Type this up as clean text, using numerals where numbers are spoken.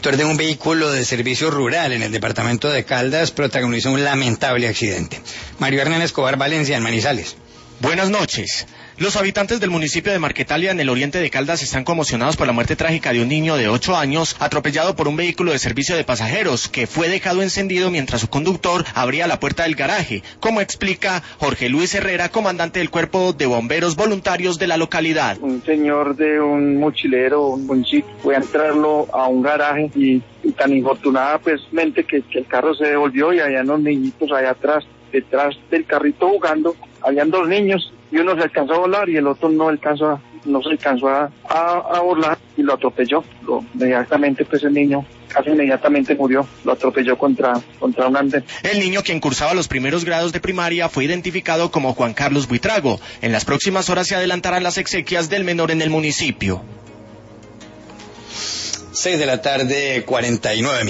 conductor de un vehículo de servicio rural en el departamento de Caldas protagonizó un lamentable accidente. Mario Hernán Escobar Valencia, en Manizales. Buenas noches. Los habitantes del municipio de Marquetalia, en el oriente de Caldas, están conmocionados por la muerte trágica de un niño de 8 años atropellado por un vehículo de servicio de pasajeros que fue dejado encendido mientras su conductor abría la puerta del garaje, como explica Jorge Luis Herrera, comandante del Cuerpo de Bomberos Voluntarios de la localidad. Un señor de un mochilero, un jeep, fue a entrarlo a un garaje y tan infortunadamente que el carro se devolvió y habían unos niñitos allá atrás, detrás del carrito jugando, habían 2 niños. Y uno se alcanzó a volar y el otro no se alcanzó a volar y lo atropelló. Inmediatamente pues el niño casi inmediatamente murió, lo atropelló contra un andén. El niño, quien cursaba los primeros grados de primaria, fue identificado como Juan Carlos Buitrago. En las próximas horas se adelantarán las exequias del menor en el municipio. 6 de la tarde, 49 minutos.